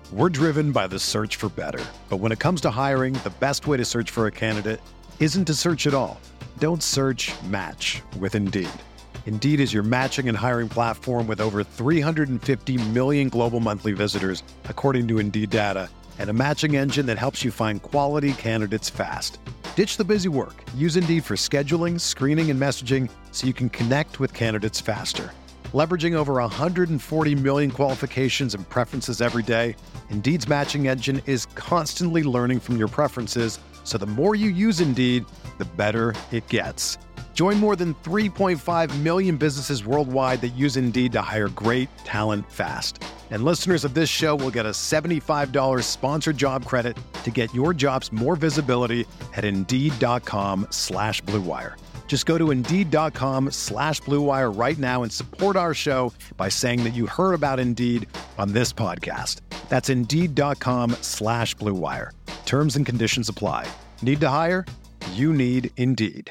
We're driven by the search for better. But when it comes to hiring, the best way to search for a candidate isn't to search at all. Don't search, match with Indeed. Indeed is your matching and hiring platform with over 350 million global monthly visitors, according to Indeed data, and a matching engine that helps you find quality candidates fast. Ditch the busy work. Use Indeed for scheduling, screening, and messaging so you can connect with candidates faster. Leveraging over 140 million qualifications and preferences every day, Indeed's matching engine is constantly learning from your preferences, so the more you use Indeed, the better it gets. Join more than 3.5 million businesses worldwide that use Indeed to hire great talent fast. And listeners of this show will get a $75 sponsored job credit to get your jobs more visibility at Indeed.com/Blue Wire. Just go to Indeed.com/Blue Wire right now and support our show by saying that you heard about Indeed on this podcast. That's Indeed.com/Blue Wire. Terms and conditions apply. Need to hire? You need Indeed.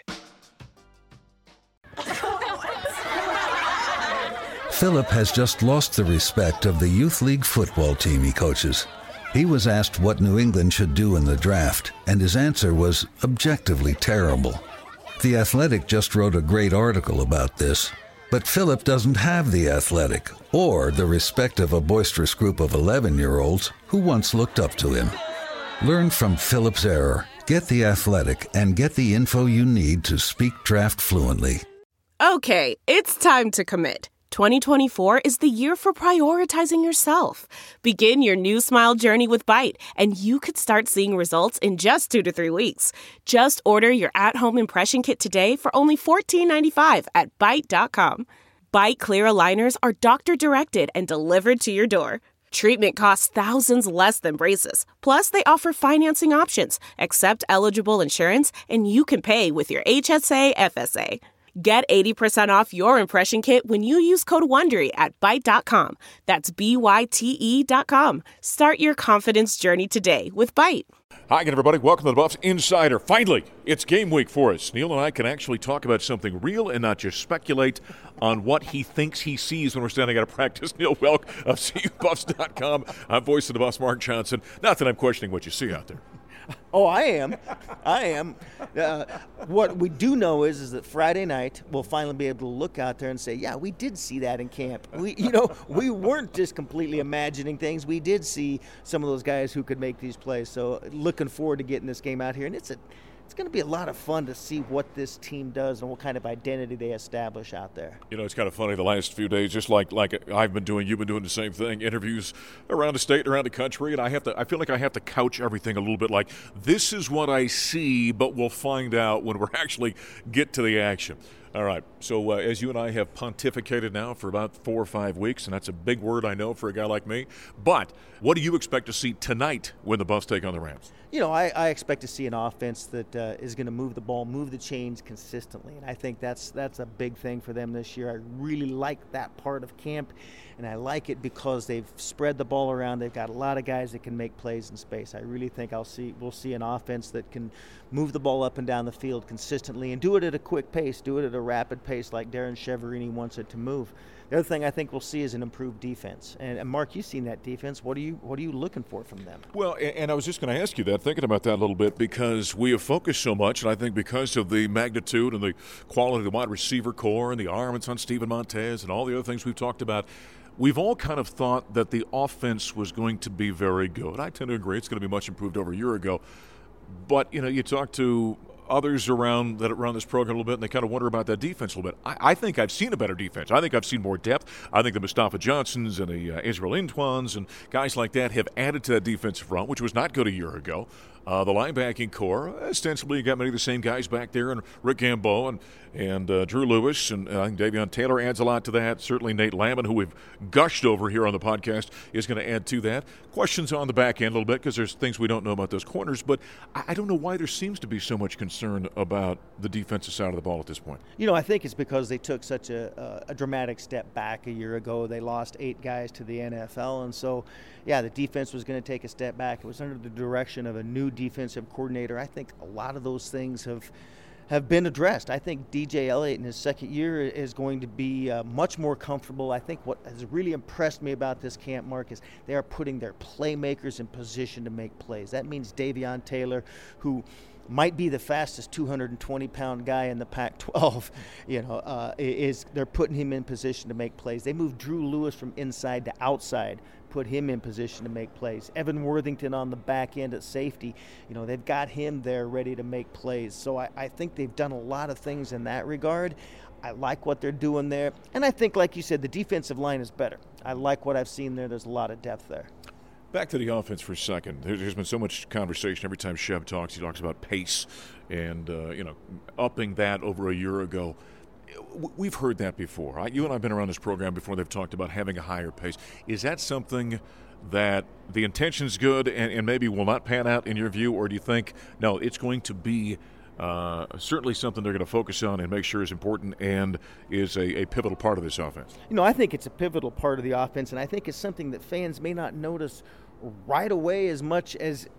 Philip has just lost the respect of the youth league football team he coaches. He was asked what New England should do in the draft, and his answer was objectively terrible. The Athletic just wrote a great article about this, but Philip doesn't have the Athletic or the respect of a boisterous group of 11-year-olds who once looked up to him. Learn from Philip's error, get the Athletic, and get the info you need to speak draft fluently. Okay, it's time to commit. 2024 is the year for prioritizing yourself. Begin your new smile journey with Byte, and you could start seeing results in just 2 to 3 weeks. Just order your at-home impression kit today for only $14.95 at Byte.com. Byte Clear aligners are doctor-directed and delivered to your door. Treatment costs thousands less than braces. Plus, they offer financing options, accept eligible insurance, and you can pay with your HSA FSA. Get 80% off your impression kit when you use code WONDERY at Byte.com. That's BYTE.com. Start your confidence journey today with Byte. Hi again, everybody. Welcome to the Buffs Insider. Finally, it's game week for us. Neil and I can actually talk about something real and not just speculate on what he thinks he sees when we're standing out of practice. Neil Welk of CUBuffs.com. I'm voice of the boss, Mark Johnson. Not that I'm questioning what you see out there. Oh, I am. What we do know is that Friday night we'll finally be able to look out there and say, yeah, we did see that in camp. We weren't just completely imagining things. We did see some of those guys who could make these plays. So looking forward to getting this game out here. And it's going to be a lot of fun to see what this team does and what kind of identity they establish out there. You know, it's kind of funny the last few days, just like I've been doing, you've been doing the same thing, interviews around the state, around the country, and I feel like I have to couch everything a little bit like, this is what I see, but we'll find out when we're actually get to the action. All right, so as you and I have pontificated now for about 4 or 5 weeks, and that's a big word, I know, for a guy like me, but what do you expect to see tonight when the Buffs take on the Rams? You know, I expect to see an offense that is going to move the ball, move the chains consistently, and I think that's a big thing for them this year. I really like that part of camp, and I like it because they've spread the ball around. They've got a lot of guys that can make plays in space. I really think we'll see an offense that can move the ball up and down the field consistently and do it at a quick pace, do it at a rapid pace like Darren Cheverini wants it to move. The other thing I think we'll see is an improved defense. And Mark, you've seen that defense. What are you looking for from them? Well, and I was just going to ask you that, thinking about that a little bit, because we have focused so much, and I think because of the magnitude and the quality of the wide receiver core and the armaments on Steven Montez and all the other things we've talked about, we've all kind of thought that the offense was going to be very good. I tend to agree it's going to be much improved over a year ago. But, you know, you talk to others around this program a little bit, and they kind of wonder about that defense a little bit. I think I've seen a better defense. I think I've seen more depth. I think the Mustafa Johnsons and the Israel Intwans and guys like that have added to that defensive front, which was not good a year ago. The linebacking core, ostensibly, you got many of the same guys back there, and Rick Gamboa and Drew Lewis, and I think Davion Taylor adds a lot to that. Certainly Nate Lamon, who we've gushed over here on the podcast, is going to add to that. Questions on the back end a little bit because there's things we don't know about those corners, but I don't know why there seems to be so much concern about the defensive side of the ball at this point. You know, I think it's because they took such a dramatic step back a year ago. They lost 8 guys to the NFL, and so, yeah, the defense was going to take a step back. It was under the direction of a new defensive coordinator. I think a lot of those things have have been addressed. I think DJ Elliott in his second year is going to be much more comfortable. I think what has really impressed me about this camp, Mark, is they are putting their playmakers in position to make plays. That means Davion Taylor, who might be the fastest 220-pound guy in the Pac-12, they're putting him in position to make plays. They moved Drew Lewis from inside to outside, put him in position to make plays. Evan Worthington on the back end at safety, they've got him there ready to make plays. So I think they've done a lot of things in that regard. I like what they're doing there. And I think, like you said, the defensive line is better. I like what I've seen there. There's a lot of depth there. Back to the offense for a second. There's been so much conversation every time Chev talks. He talks about pace and, upping that over a year ago. We've heard that before. You and I have been around this program before. They've talked about having a higher pace. Is that something that the intention's good and maybe will not pan out in your view, or do you think, no, it's going to be certainly something they're going to focus on and make sure is important and is a pivotal part of this offense? I think it's a pivotal part of the offense, and I think it's something that fans may not notice right away as much as,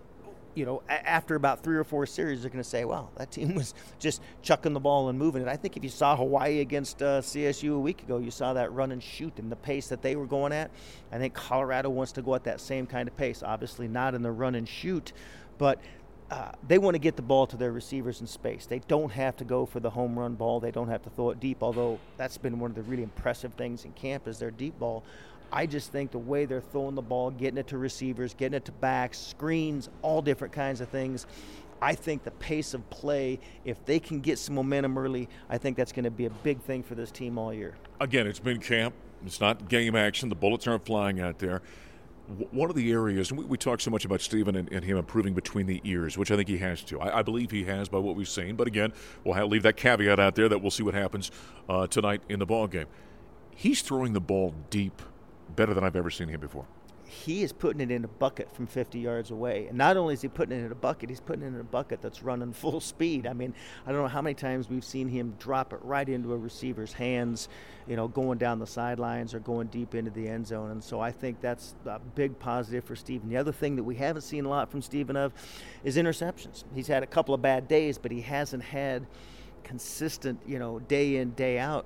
after about 3 or 4 series, they're going to say, wow, that team was just chucking the ball and moving it. I think if you saw Hawaii against CSU a week ago, you saw that run and shoot and the pace that they were going at. I think Colorado wants to go at that same kind of pace, obviously not in the run and shoot, but they want to get the ball to their receivers in space. They don't have to go for the home run ball. They don't have to throw it deep, although that's been one of the really impressive things in camp is their deep ball. I just think the way they're throwing the ball, getting it to receivers, getting it to backs, screens, all different kinds of things, I think the pace of play, if they can get some momentum early, I think that's going to be a big thing for this team all year. Again, it's been camp. It's not game action. The bullets aren't flying out there. One of the areas, and we talk so much about Stephen and him improving between the ears, which I think he has to. I believe he has by what we've seen. But again, we'll leave that caveat out there that we'll see what happens tonight in the ballgame. He's throwing the ball deep better than I've ever seen him before. He is putting it in a bucket from 50 yards away. And not only is he putting it in a bucket, he's putting it in a bucket that's running full speed. I mean, I don't know how many times we've seen him drop it right into a receiver's hands, going down the sidelines or going deep into the end zone. And so I think that's a big positive for Stephen. The other thing that we haven't seen a lot from Stephen is interceptions. He's had a couple of bad days, but he hasn't had consistent, day in, day out,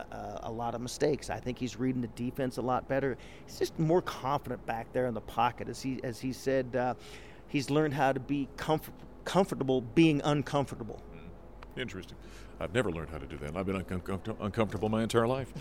a lot of mistakes. I think he's reading the defense a lot better. He's just more confident back there in the pocket. As he said, he's learned how to be comfortable being uncomfortable. Interesting. I've never learned how to do that. I've been uncomfortable my entire life.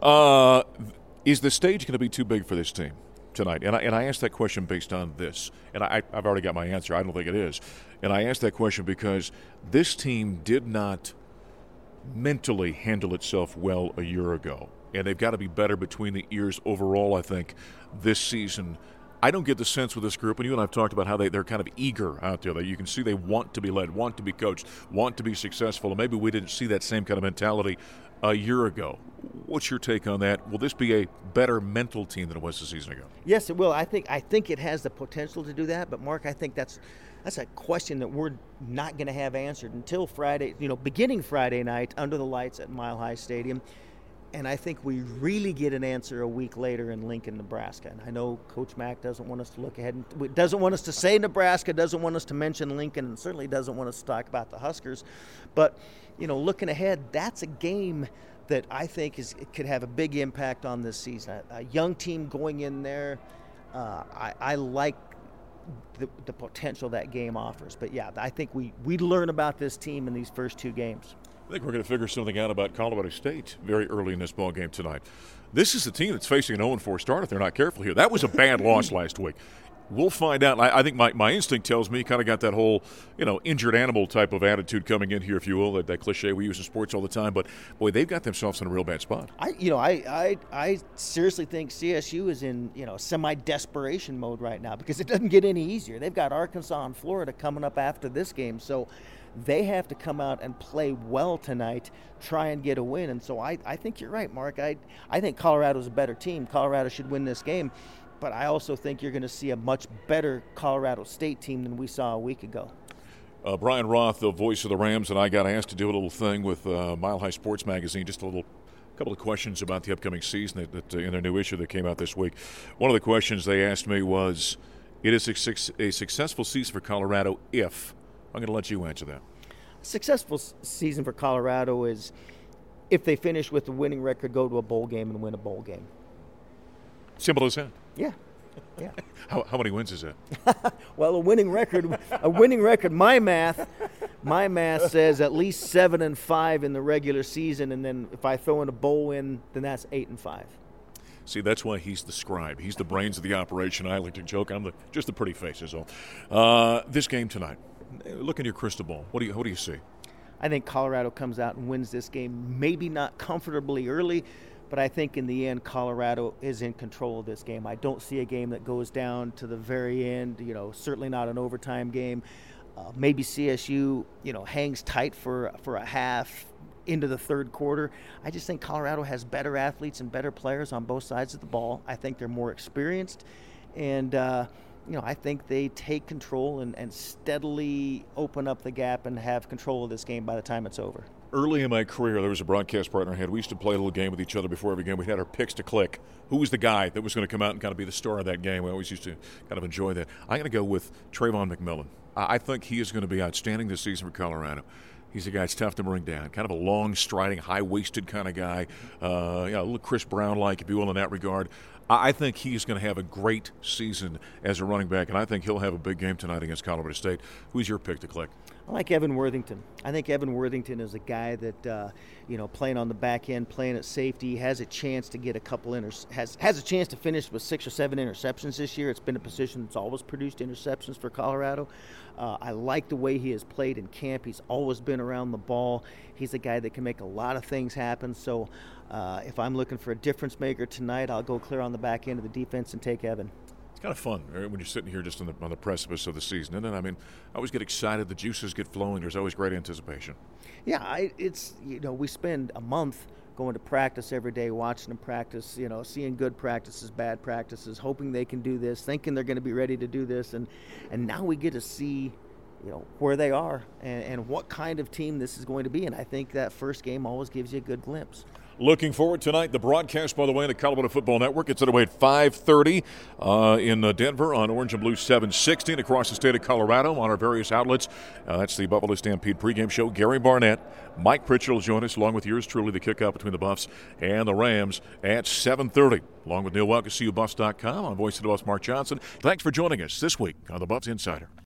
Is the stage going to be too big for this team tonight? And I asked that question based on this. And I've already got my answer. I don't think it is. And I asked that question because this team did not mentally handle itself well a year ago. And they've got to be better between the ears overall, I think, this season. I don't get the sense with this group, and you and I have talked about how they're kind of eager out there. That you can see they want to be led, want to be coached, want to be successful. And maybe we didn't see that same kind of mentality a year ago. What's your take on that? Will this be a better mental team than it was a season ago? Yes, it will. I think it has the potential to do that. But, Mark, I think that's a question that we're not going to have answered until Friday, beginning Friday night under the lights at Mile High Stadium. And I think we really get an answer a week later in Lincoln, Nebraska. And I know Coach Mack doesn't want us to look ahead and doesn't want us to say Nebraska, doesn't want us to mention Lincoln, and certainly doesn't want us to talk about the Huskers. But, looking ahead, that's a game that I think could have a big impact on this season. A young team going in there, I like the potential that game offers. But, yeah, I think we learn about this team in these first 2 games. I think we're going to figure something out about Colorado State very early in this ball game tonight. This is a team that's facing an 0-4 start if they're not careful here. That was a bad loss last week. We'll find out. I think my instinct tells me kind of got that whole, injured animal type of attitude coming in here, if you will, that cliche we use in sports all the time. But, boy, they've got themselves in a real bad spot. I seriously think CSU is in, semi-desperation mode right now because it doesn't get any easier. They've got Arkansas and Florida coming up after this game. So they have to come out and play well tonight, try and get a win. And so I think you're right, Mark. I think Colorado's a better team. Colorado should win this game. But I also think you're going to see a much better Colorado State team than we saw a week ago. Brian Roth, the voice of the Rams, and I got asked to do a little thing with Mile High Sports Magazine, just a couple of questions about the upcoming season that in their new issue that came out this week. One of the questions they asked me was, it is a successful season for Colorado if. I'm going to let you answer that. successful season for Colorado is if they finish with a winning record, go to a bowl game and win a bowl game. Simple as that. Yeah. Yeah. How many wins is that? Well, a winning record. My math says at least 7-5 in the regular season, and then if I throw in a bowl win, then that's 8-5. See, that's why he's the scribe. He's the brains of the operation. I like to joke. I'm just the pretty face is all. This game tonight. Look in your crystal ball. What do you see? I think Colorado comes out and wins this game. Maybe not comfortably early, but I think in the end, Colorado is in control of this game. I don't see a game that goes down to the very end. Certainly not an overtime game. Maybe CSU, hangs tight for a half into the third quarter. I just think Colorado has better athletes and better players on both sides of the ball. I think they're more experienced, and I think they take control and steadily open up the gap and have control of this game by the time it's over. Early in my career, there was a broadcast partner I had. We used to play a little game with each other before every game. We had our picks to click. Who was the guy that was going to come out and kind of be the star of that game? We always used to kind of enjoy that. I'm going to go with Trayvon McMillan. I think he is going to be outstanding this season for Colorado. He's a guy that's tough to bring down, kind of a long-striding, high-waisted kind of guy, a little Chris Brown-like, if you will, in that regard. I think he's going to have a great season as a running back, and I think he'll have a big game tonight against Colorado State. Who's your pick to click? I like Evan Worthington. I think Evan Worthington is a guy that, playing on the back end, playing at safety, has a chance to get a couple has a chance to finish with 6 or 7 interceptions this year. It's been a position that's always produced interceptions for Colorado. I like the way he has played in camp. He's always been around the ball. He's a guy that can make a lot of things happen. So if I'm looking for a difference maker tonight, I'll go clear on the back end of the defense and take Evan. Kind of fun when you're sitting here just on the precipice of the season, and then I always get excited. The juices get flowing. There's always great anticipation. Yeah, we spend a month going to practice every day, watching them practice. Seeing good practices, bad practices, hoping they can do this, thinking they're going to be ready to do this, and now we get to see, where they are and what kind of team this is going to be. And I think that first game always gives you a good glimpse. Looking forward tonight. The broadcast, by the way, on the Colorado Football Network. It's at away at 5:30 in Denver on Orange and Blue 760 and across the state of Colorado on our various outlets. That's the Buffalo Stampede pregame show. Gary Barnett, Mike Pritchard will join us, along with yours truly, the kickoff between the Buffs and the Rams at 7:30. Along with Neil Welke, CUBuffs.com. I'm Voice of the Buffs, Mark Johnson. Thanks for joining us this week on the Buffs Insider.